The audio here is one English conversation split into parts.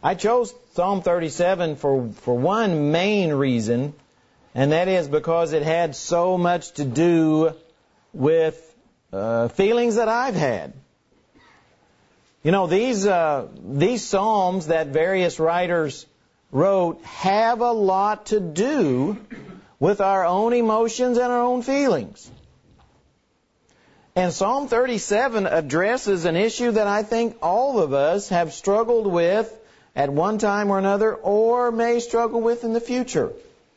I chose Psalm 37 for one main reason, and that is because it had so much to do with feelings that I've had. You know, these Psalms that various writers wrote have a lot to do with our own emotions and our own feelings. And Psalm 37 addresses an issue that I think all of us have struggled with at one time or another, or may struggle with in the future.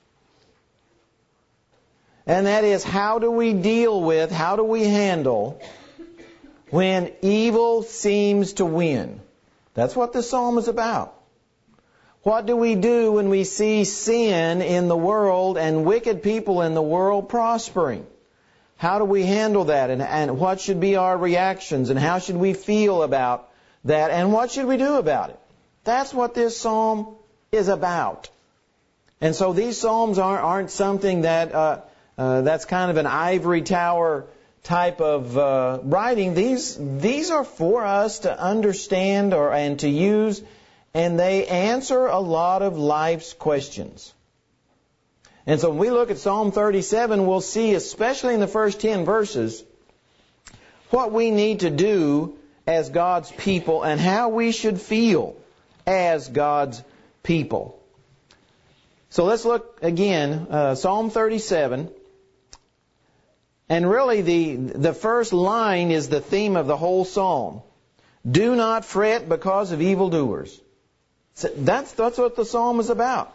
And that is, how do we handle when evil seems to win? That's what this psalm is about. What do we do when we see sin in the world and wicked people in the world prospering? How do we handle that? And what should be our reactions? And how should we feel about that? And what should we do about it? That's what this psalm is about. And so these psalms aren't something that's kind of an ivory tower type of writing. These are for us to understand and to use, and they answer a lot of life's questions. And so when we look at Psalm 37, we'll see, especially in the first 10 verses, what we need to do as God's people and how we should feel as God's people. So let's look again, Psalm 37. And really the first line is the theme of the whole psalm. Do not fret because of evildoers. So that's what the psalm is about.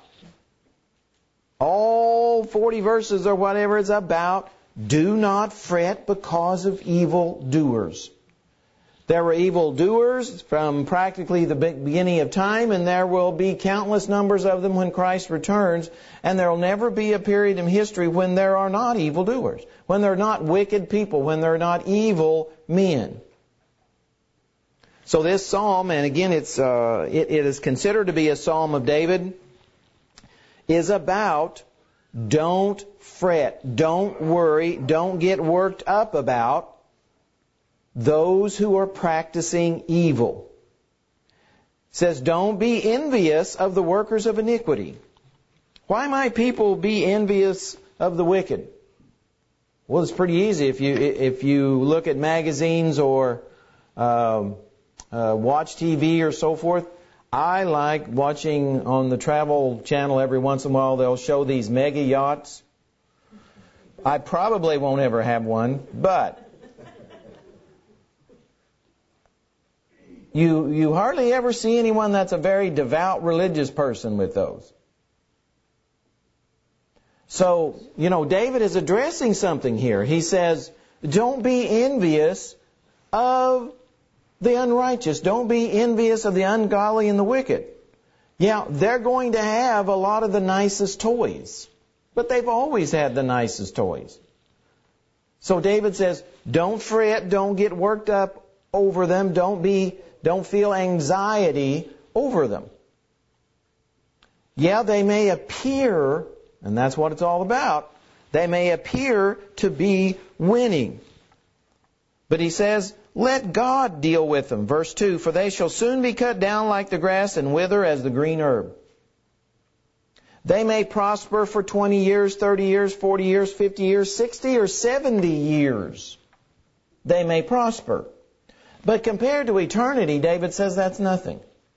All 40 verses or whatever is about, do not fret because of evildoers. There were evildoers from practically the beginning of time, and there will be countless numbers of them when Christ returns, and there will never be a period in history when there are not evildoers, when there are not wicked people, when there are not evil men. So this psalm, and again it is considered to be a psalm of David, is about don't fret, don't worry, don't get worked up about those who are practicing evil. It says, don't be envious of the workers of iniquity. Why might people be envious of the wicked? Well, it's pretty easy. If you look at magazines or watch TV or so forth, I like watching on the Travel Channel every once in a while. They'll show these mega yachts. I probably won't ever have one, but you hardly ever see anyone that's a very devout religious person with those. So, David is addressing something here. He says, don't be envious of the unrighteous. Don't be envious of the ungodly and the wicked. Yeah, they're going to have a lot of the nicest toys, but they've always had the nicest toys. So David says, don't fret, don't get worked up over them, don't feel anxiety over them. Yeah, they may appear, and that's what it's all about, they may appear to be winning. But he says, let God deal with them. Verse 2, for they shall soon be cut down like the grass and wither as the green herb. They may prosper for 20 years, 30 years, 40 years, 50 years, 60 or 70 years. They may prosper. But compared to eternity, David says that's nothing.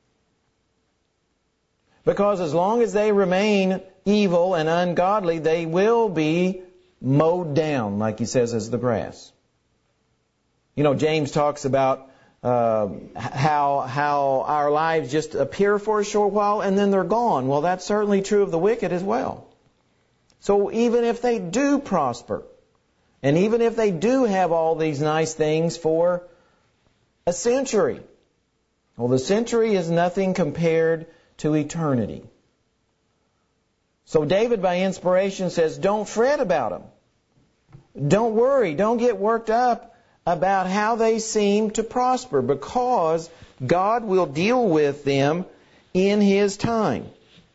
Because as long as they remain evil and ungodly, they will be mowed down, like he says, as the grass. James talks about how our lives just appear for a short while and then they're gone. Well, that's certainly true of the wicked as well. So even if they do prosper, and even if they do have all these nice things for a century, well, the century is nothing compared to eternity. So David, by inspiration, says, don't fret about them. Don't worry. Don't get worked up about how they seem to prosper, because God will deal with them in His time.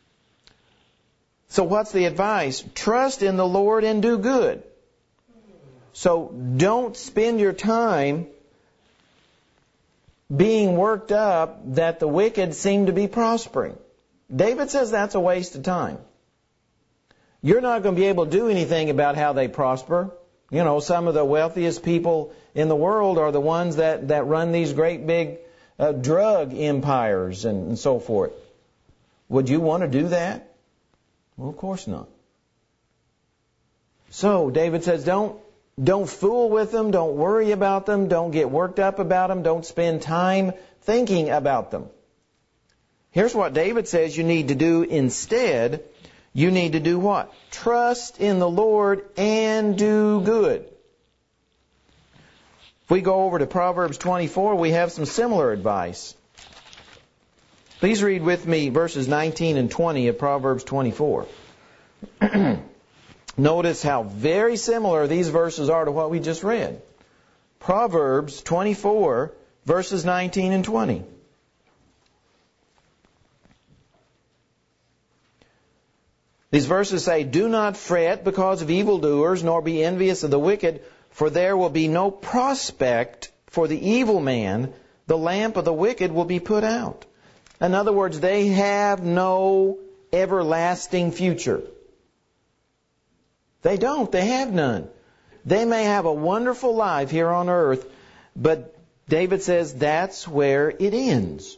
So what's the advice? Trust in the Lord and do good. So don't spend your time being worked up that the wicked seem to be prospering. David says that's a waste of time. You're not going to be able to do anything about how they prosper. You know, some of the wealthiest people in the world are the ones that run these great big drug empires and so forth. Would you want to do that? Well, of course not. So David says, don't fool with them, don't worry about them, don't get worked up about them, don't spend time thinking about them. Here's what David says you need to do instead. You need to do what? Trust in the Lord and do good. If we go over to Proverbs 24, we have some similar advice. Please read with me verses 19 and 20 of Proverbs 24. Notice how very similar these verses are to what we just read. Proverbs 24, verses 19 and 20. These verses say, "Do not fret because of evildoers, nor be envious of the wicked, for there will be no prospect for the evil man. The lamp of the wicked will be put out." In other words, they have no everlasting future. They don't. They have none. They may have a wonderful life here on earth, but David says that's where it ends.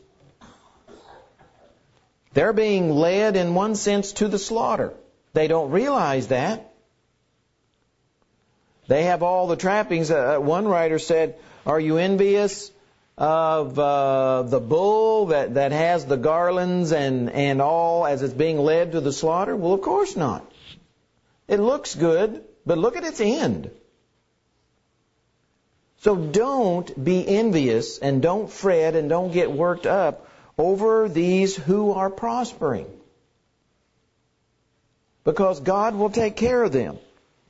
They're being led, in one sense, to the slaughter. They don't realize that. They have all the trappings. One writer said, "Are you envious of the bull that has the garlands and all as it's being led to the slaughter?" Well, of course not. It looks good, but look at its end. So don't be envious and don't fret and don't get worked up over these who are prospering, because God will take care of them.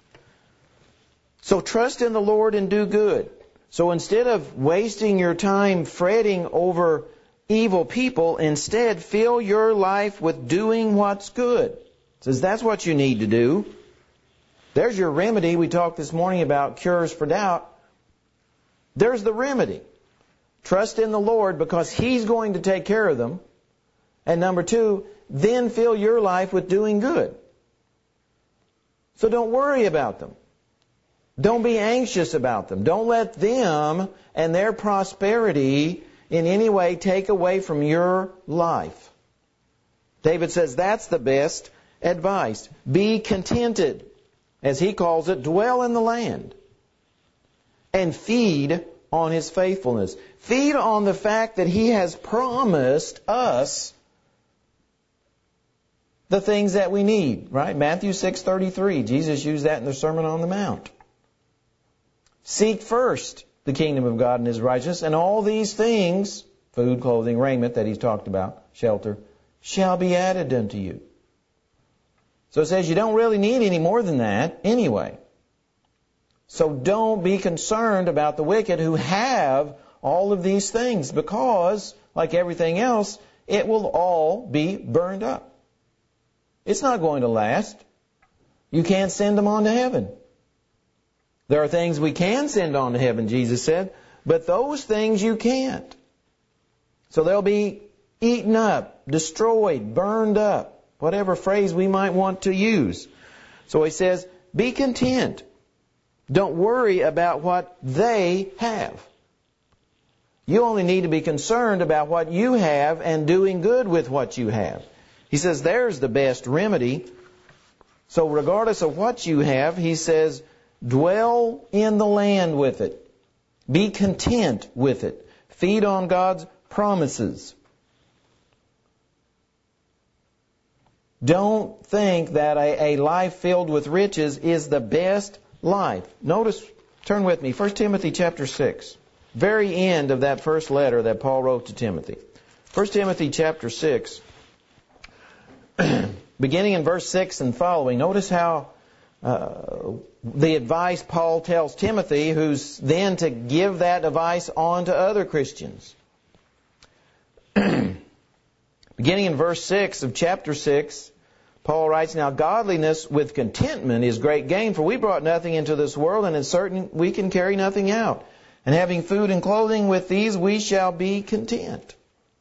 So trust in the Lord and do good. So instead of wasting your time fretting over evil people, instead fill your life with doing what's good. It says that's what you need to do. There's your remedy. We talked this morning about cures for doubt. There's the remedy. Trust in the Lord because He's going to take care of them. And number two, then fill your life with doing good. So don't worry about them. Don't be anxious about them. Don't let them and their prosperity in any way take away from your life. David says that's the best advice. Be contented. As he calls it, dwell in the land. And feed on His faithfulness. Feed on the fact that He has promised us the things that we need, right? Matthew 6:33. Jesus used that in the Sermon on the Mount. Seek first the kingdom of God and His righteousness, and all these things, food, clothing, raiment that He's talked about, shelter, shall be added unto you. So it says you don't really need any more than that anyway. So don't be concerned about the wicked who have all of these things, because, like everything else, it will all be burned up. It's not going to last. You can't send them on to heaven. There are things we can send on to heaven, Jesus said, but those things you can't. So they'll be eaten up, destroyed, burned up. Whatever phrase we might want to use. So he says, be content. Don't worry about what they have. You only need to be concerned about what you have and doing good with what you have. He says there's the best remedy. So regardless of what you have, he says, dwell in the land with it. Be content with it. Feed on God's promises. Don't think that a life filled with riches is the best life. Notice, turn with me, 1 Timothy chapter 6. Very end of that first letter that Paul wrote to Timothy. 1 Timothy chapter 6, beginning in verse 6 and following. Notice how the advice Paul tells Timothy, who's then to give that advice on to other Christians. Beginning in verse 6 of chapter 6, Paul writes, "Now godliness with contentment is great gain, for we brought nothing into this world, and it's certain we can carry nothing out. And having food and clothing, with these we shall be content.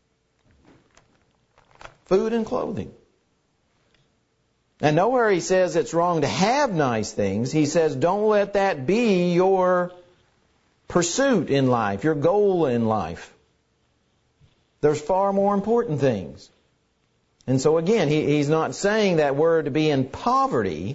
Food and clothing. And nowhere he says it's wrong to have nice things. He says don't let that be your pursuit in life, your goal in life. There's far more important things. And so again, he's not saying that we're to be in poverty.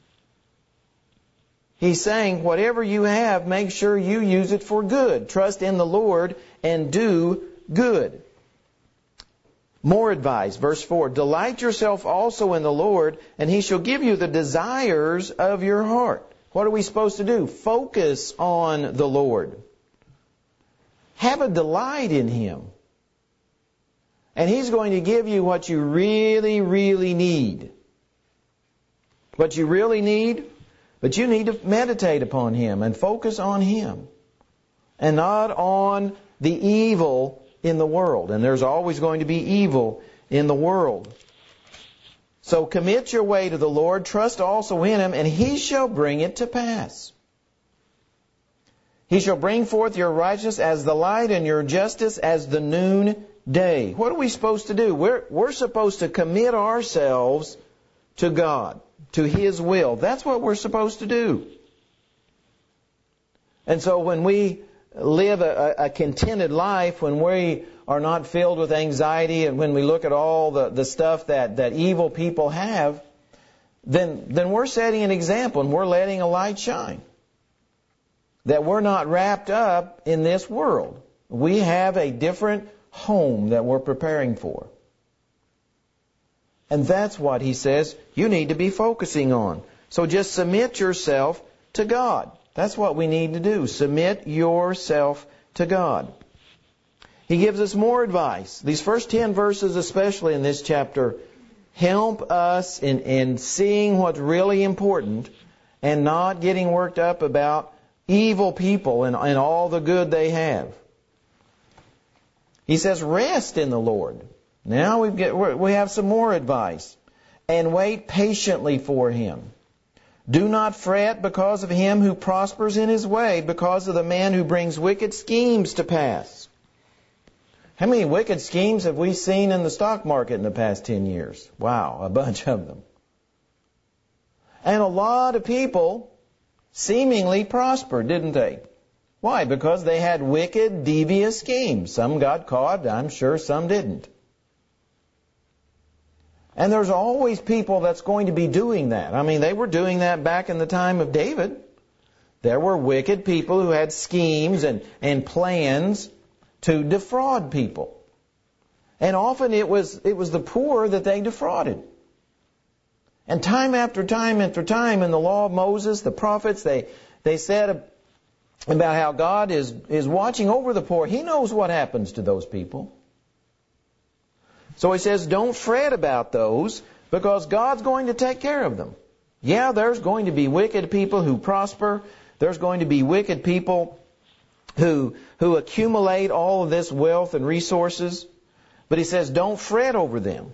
He's saying whatever you have, make sure you use it for good. Trust in the Lord and do good. More advice, verse 4. Delight yourself also in the Lord, and He shall give you the desires of your heart. What are we supposed to do? Focus on the Lord. Have a delight in Him. And He's going to give you what you really, really need. What you really need, but you need to meditate upon Him and focus on Him. And not on the evil in the world. And there's always going to be evil in the world. So commit your way to the Lord, trust also in Him, and He shall bring it to pass. He shall bring forth your righteousness as the light and your justice as the noonday. What are we supposed to do? We're supposed to commit ourselves to God, to His will. That's what we're supposed to do. And so when we live a contented life, when we are not filled with anxiety, and when we look at all the stuff that evil people have, then we're setting an example and we're letting a light shine. That we're not wrapped up in this world. We have a different home that we're preparing for. And that's what he says you need to be focusing on. So just submit yourself to God. That's what we need to do. Submit yourself to God. He gives us more advice. These first 10 verses, especially in this chapter, help us in seeing what's really important and not getting worked up about evil people and all the good they have. He says, rest in the Lord. Now we have some more advice. And wait patiently for Him. Do not fret because of him who prospers in his way, because of the man who brings wicked schemes to pass. How many wicked schemes have we seen in the stock market in the past 10 years? Wow, a bunch of them. And a lot of people seemingly prospered, didn't they? Why? Because they had wicked, devious schemes. Some got caught, I'm sure some didn't. And there's always people that's going to be doing that. I mean, they were doing that back in the time of David. There were wicked people who had schemes and plans to defraud people. And often it was the poor that they defrauded. And time after time after time in the law of Moses, the prophets, they said about how God is watching over the poor. He knows what happens to those people. So he says, don't fret about those, because God's going to take care of them. Yeah, there's going to be wicked people who prosper. There's going to be wicked people who accumulate all of this wealth and resources. But he says, don't fret over them.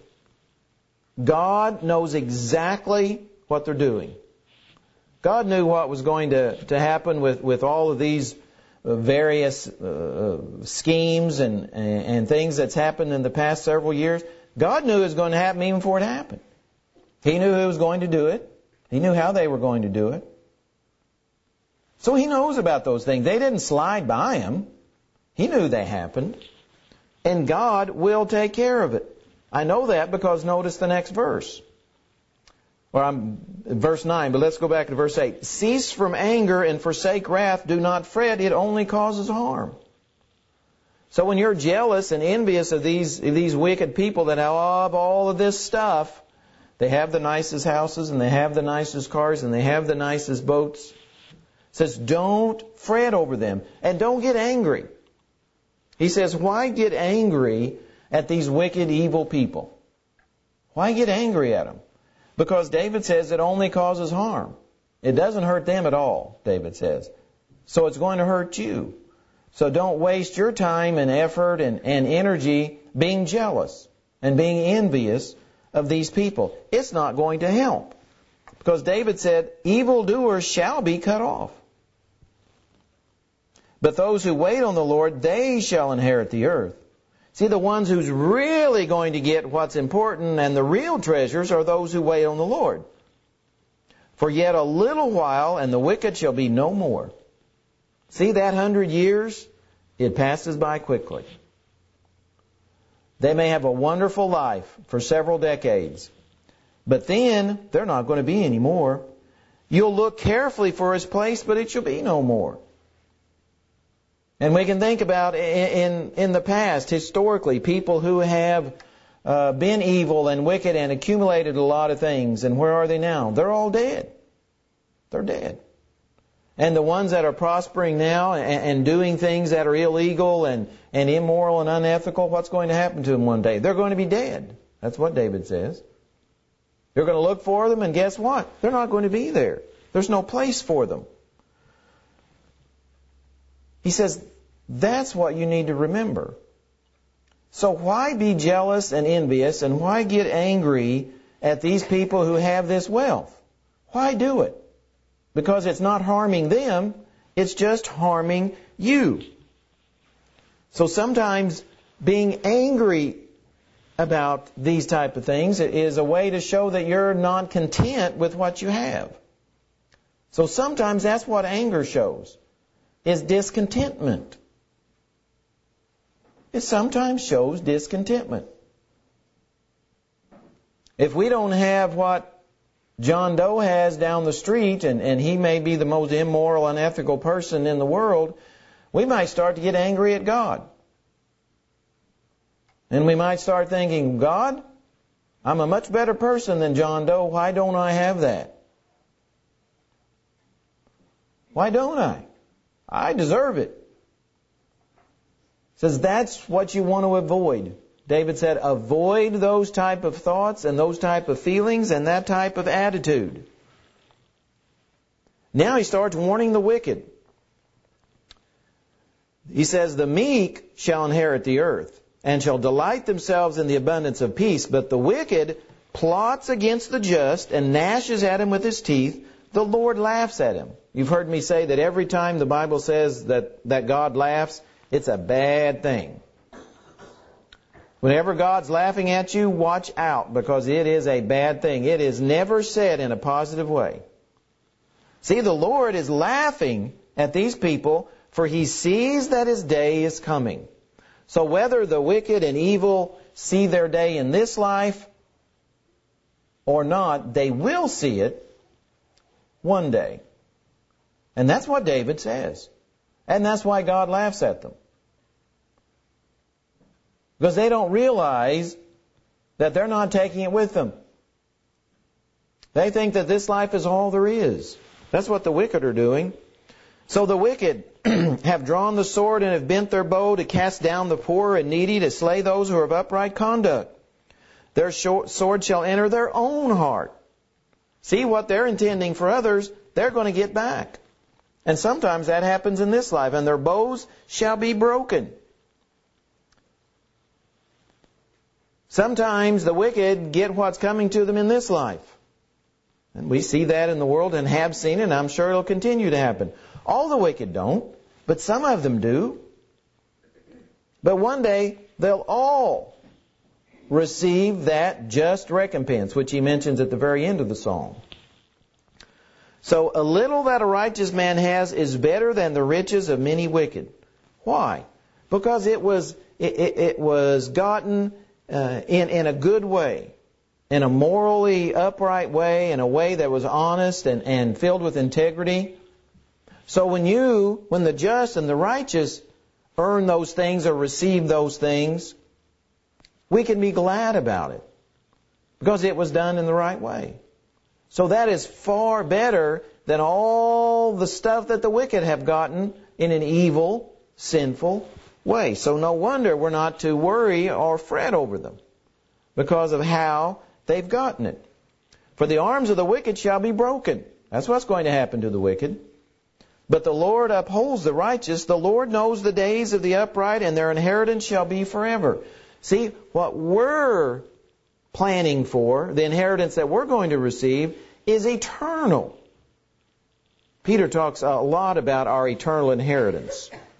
God knows exactly what they're doing. God knew what was going to happen with all of these various schemes and things that's happened in the past several years. God knew it was going to happen even before it happened. He knew who was going to do it. He knew how they were going to do it. So He knows about those things. They didn't slide by Him. He knew they happened. And God will take care of it. I know that because notice the next verse. Or I'm verse 9, but let's go back to verse 8. Cease from anger and forsake wrath. Do not fret. It only causes harm. So when you're jealous and envious of these wicked people that have all of this stuff, they have the nicest houses and they have the nicest cars and they have the nicest boats. It says, don't fret over them and don't get angry. He says, why get angry at these wicked, evil people? Why get angry at them? Because David says it only causes harm. It doesn't hurt them at all, David says. So it's going to hurt you. So don't waste your time and effort and energy being jealous and being envious of these people. It's not going to help. Because David said, evildoers shall be cut off. But those who wait on the Lord, they shall inherit the earth. See, the ones who's really going to get what's important and the real treasures are those who wait on the Lord. For yet a little while, and the wicked shall be no more. See that 100 years? It passes by quickly. They may have a wonderful life for several decades, but then they're not going to be any more. You'll look carefully for his place, but it shall be no more. And we can think about in the past, historically, people who have been evil and wicked and accumulated a lot of things. And where are they now? They're all dead. They're dead. And the ones that are prospering now and doing things that are illegal and immoral and unethical, what's going to happen to them one day? They're going to be dead. That's what David says. You're going to look for them, and guess what? They're not going to be there. There's no place for them. He says, that's what you need to remember. So why be jealous and envious, and why get angry at these people who have this wealth? Why do it? Because it's not harming them, it's just harming you. So sometimes being angry about these type of things is a way to show that you're not content with what you have. So sometimes that's what anger shows, is discontentment. It sometimes shows discontentment. If we don't have what John Doe has down the street, and he may be the most immoral, unethical person in the world, we might start to get angry at God. And we might start thinking, God, I'm a much better person than John Doe. Why don't I have that? Why don't I? I deserve it. It says that's what you want to avoid. David said, avoid those type of thoughts and those type of feelings and that type of attitude. Now he starts warning the wicked. He says, the meek shall inherit the earth and shall delight themselves in the abundance of peace, but the wicked plots against the just and gnashes at him with his teeth. The Lord laughs at him. You've heard me say that every time the Bible says that God laughs, it's a bad thing. Whenever God's laughing at you, watch out, because it is a bad thing. It is never said in a positive way. See, the Lord is laughing at these people, for He sees that His day is coming. So whether the wicked and evil see their day in this life or not, they will see it one day. And that's what David says. And that's why God laughs at them. Because they don't realize that they're not taking it with them. They think that this life is all there is. That's what the wicked are doing. So the wicked have drawn the sword and have bent their bow to cast down the poor and needy, to slay those who are of upright conduct. Their sword shall enter their own heart. See, what they're intending for others, they're going to get back. And sometimes that happens in this life. And their bows shall be broken. Sometimes the wicked get what's coming to them in this life. And we see that in the world and have seen it, and I'm sure it'll continue to happen. All the wicked don't, but some of them do. But one day, they'll all receive that just recompense, which he mentions at the very end of the psalm. So a little that a righteous man has is better than the riches of many wicked. Why? Because it was gotten in a good way, in a morally upright way, in a way that was honest and filled with integrity. So when the just and the righteous earn those things or receive those things, we can be glad about it because it was done in the right way. So that is far better than all the stuff that the wicked have gotten in an evil, sinful way. So no wonder we're not to worry or fret over them because of how they've gotten it. For the arms of the wicked shall be broken. That's what's going to happen to the wicked. But the Lord upholds the righteous. The Lord knows the days of the upright, and their inheritance shall be forever. See, what we're planning for, the inheritance that we're going to receive, is eternal. Peter talks a lot about our eternal inheritance.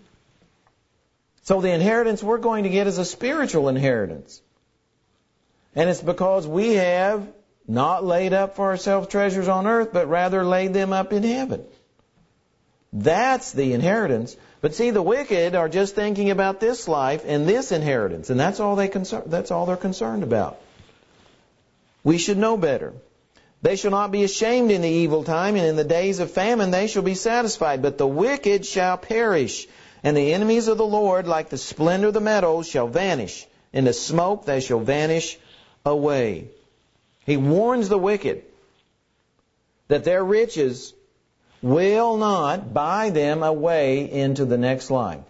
So the inheritance we're going to get is a spiritual inheritance. And it's because we have not laid up for ourselves treasures on earth, but rather laid them up in heaven. That's the inheritance. But see, the wicked are just thinking about this life and this inheritance, and that's all they're concerned about. We should know better. They shall not be ashamed in the evil time, and in the days of famine they shall be satisfied. But the wicked shall perish, and the enemies of the Lord, like the splendor of the meadows, shall vanish. In the smoke they shall vanish away. He warns the wicked that their riches will not buy them a way into the next life.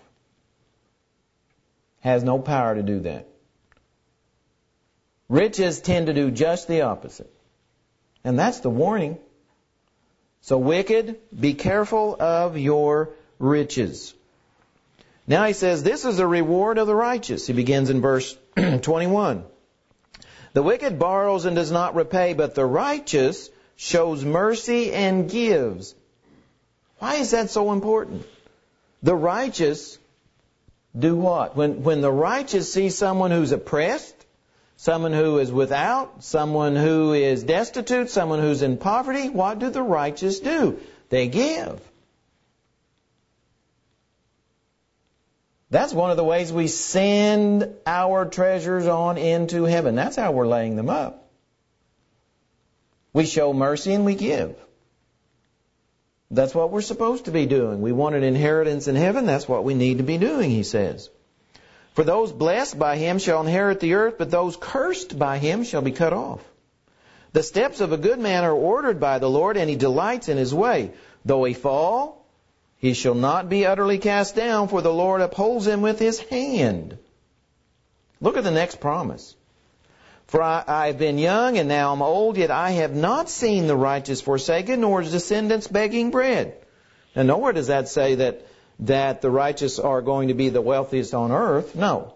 Has no power to do that. Riches tend to do just the opposite. And that's the warning. So wicked, be careful of your riches. Now he says, this is the reward of the righteous. He begins in verse 21. The wicked borrows and does not repay, but the righteous shows mercy and gives. Why is that so important? The righteous do what? When the righteous see someone who's oppressed, someone who is without, someone who is destitute, someone who's in poverty, what do the righteous do? They give. That's one of the ways we send our treasures on into heaven. That's how we're laying them up. We show mercy and we give. That's what we're supposed to be doing. We want an inheritance in heaven. That's what we need to be doing, he says. For those blessed by him shall inherit the earth, but those cursed by him shall be cut off. The steps of a good man are ordered by the Lord, and he delights in his way. Though he fall, he shall not be utterly cast down, for the Lord upholds him with his hand. Look at the next promise. For I have been young, and now am old, yet I have not seen the righteous forsaken, nor his descendants begging bread. And nowhere does that say that the righteous are going to be the wealthiest on earth. No.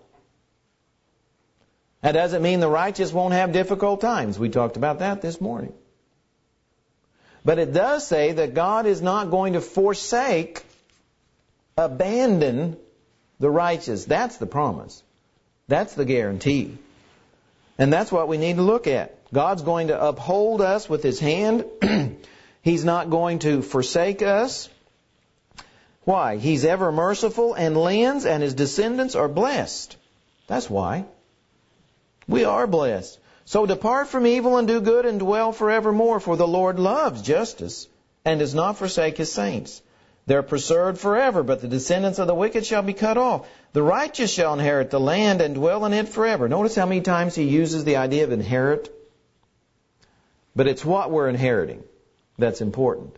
That doesn't mean the righteous won't have difficult times. We talked about that this morning. But it does say that God is not going to forsake, abandon the righteous. That's the promise. That's the guarantee. And that's what we need to look at. God's going to uphold us with his hand. He's not going to forsake us. Why? He's ever merciful and lends, and his descendants are blessed. That's why. We are blessed. So depart from evil and do good and dwell forevermore, for the Lord loves justice and does not forsake his saints. They're preserved forever, but the descendants of the wicked shall be cut off. The righteous shall inherit the land and dwell in it forever. Notice how many times he uses the idea of inherit. But it's what we're inheriting that's important.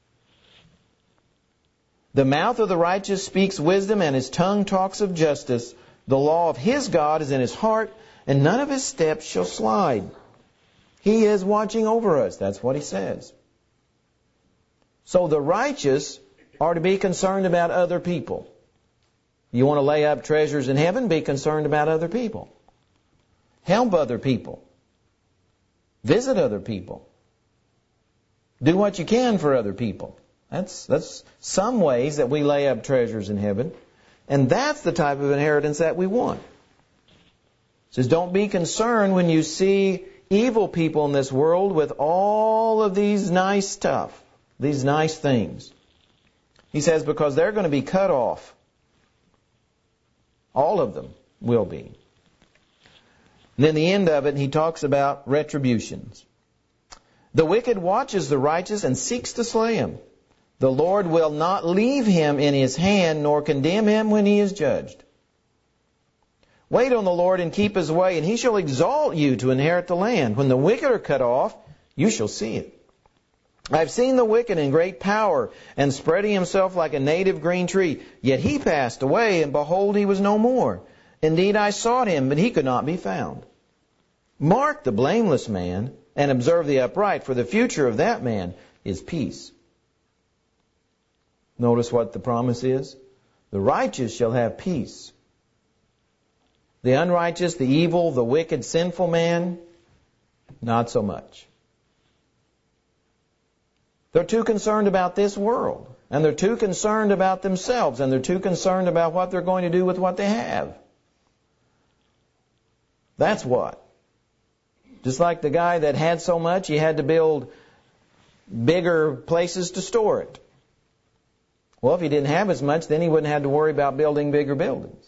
The mouth of the righteous speaks wisdom, and his tongue talks of justice. The law of his God is in his heart, and none of his steps shall slide. He is watching over us. That's what he says. So the righteous are to be concerned about other people. You want to lay up treasures in heaven? Be concerned about other people. Help other people. Visit other people. Do what you can for other people. That's some ways that we lay up treasures in heaven. And that's the type of inheritance that we want. It says, don't be concerned when you see evil people in this world with all of these nice stuff, these nice things. He says, because they're going to be cut off. All of them will be. And then the end of it, he talks about retributions. The wicked watches the righteous and seeks to slay him. The Lord will not leave him in his hand, nor condemn him when he is judged. Wait on the Lord and keep his way, and he shall exalt you to inherit the land. When the wicked are cut off, you shall see it. I have seen the wicked in great power, and spreading himself like a native green tree. Yet he passed away, and behold, he was no more. Indeed, I sought him, but he could not be found. Mark the blameless man, and observe the upright, for the future of that man is peace. Notice what the promise is. The righteous shall have peace. The unrighteous, the evil, the wicked, sinful man, not so much. They're too concerned about this world. And they're too concerned about themselves, and they're too concerned about what they're going to do with what they have. That's what. Just like the guy that had so much, he had to build bigger places to store it. Well, if he didn't have as much, then he wouldn't have to worry about building bigger buildings.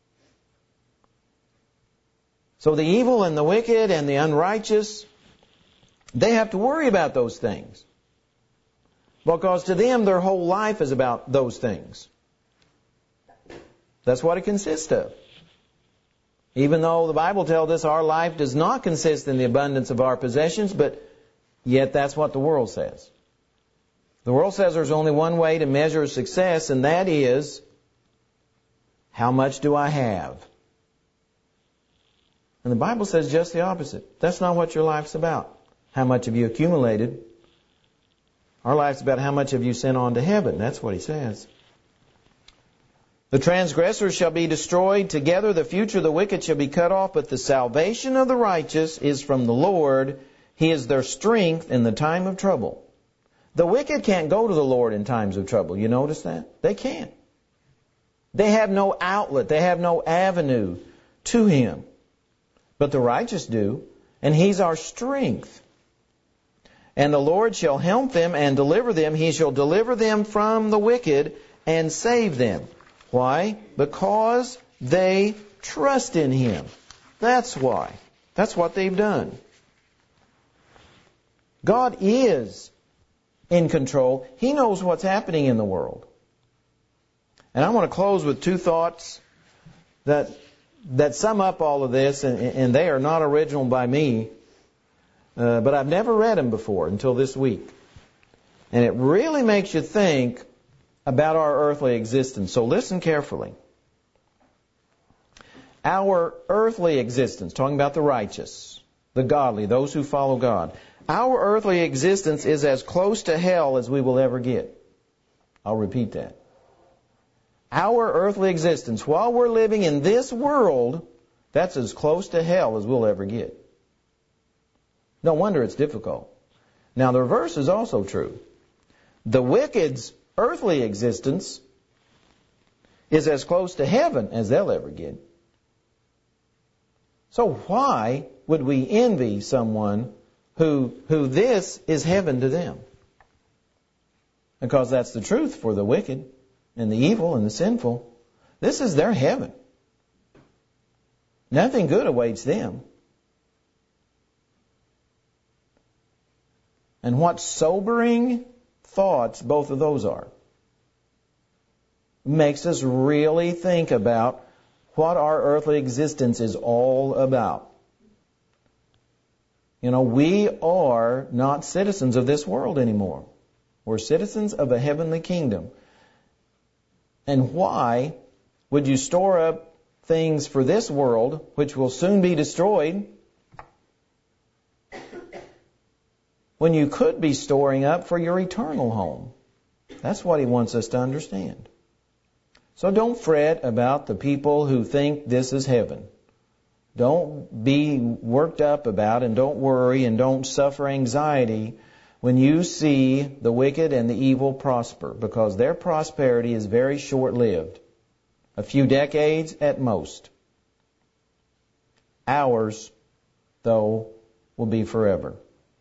So the evil and the wicked and the unrighteous, they have to worry about those things. Because to them, their whole life is about those things. That's what it consists of. Even though the Bible tells us our life does not consist in the abundance of our possessions, but yet that's what the world says. The world says there's only one way to measure success, and that is, how much do I have? And the Bible says just the opposite. That's not what your life's about. How much have you accumulated? Our life's about how much have you sent on to heaven. That's what he says. The transgressors shall be destroyed. Together the future of the wicked shall be cut off. But the salvation of the righteous is from the Lord. He is their strength in the time of trouble. The wicked can't go to the Lord in times of trouble. You notice that? They can't. They have no outlet. They have no avenue to Him. But the righteous do. And He's our strength. And the Lord shall help them and deliver them. He shall deliver them from the wicked and save them. Why? Because they trust in Him. That's why. That's what they've done. God is in control. He knows what's happening in the world. And I want to close with two thoughts that sum up all of this, and they are not original by me. But I've never read them before until this week. And it really makes you think about our earthly existence. So listen carefully. Our earthly existence, talking about the righteous, the godly, those who follow God. Our earthly existence is as close to hell as we will ever get. I'll repeat that. Our earthly existence, while we're living in this world, that's as close to hell as we'll ever get. No wonder it's difficult. Now the reverse is also true. The wicked's earthly existence is as close to heaven as they'll ever get. So why would we envy someone who this is heaven to them? Because that's the truth for the wicked and the evil and the sinful. This is their heaven. Nothing good awaits them. And what sobering thoughts both of those are. Makes us really think about what our earthly existence is all about. You know, we are not citizens of this world anymore. We're citizens of a heavenly kingdom. And why would you store up things for this world, which will soon be destroyed, when you could be storing up for your eternal home? That's what He wants us to understand. So don't fret about the people who think this is heaven. Don't be worked up about and don't worry and don't suffer anxiety when you see the wicked and the evil prosper, because their prosperity is very short-lived. A few decades at most. Ours, though, will be forever.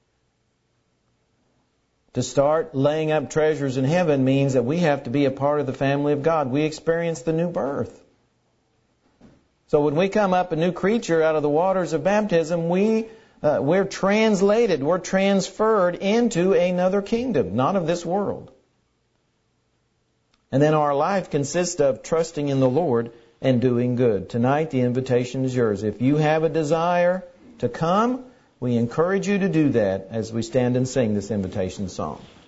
To start laying up treasures in heaven means that we have to be a part of the family of God. We experience the new birth. So when we come up a new creature out of the waters of baptism, we're translated, we're transferred into another kingdom, not of this world. And then our life consists of trusting in the Lord and doing good. Tonight the invitation is yours. If you have a desire to come, we encourage you to do that as we stand and sing this invitation song.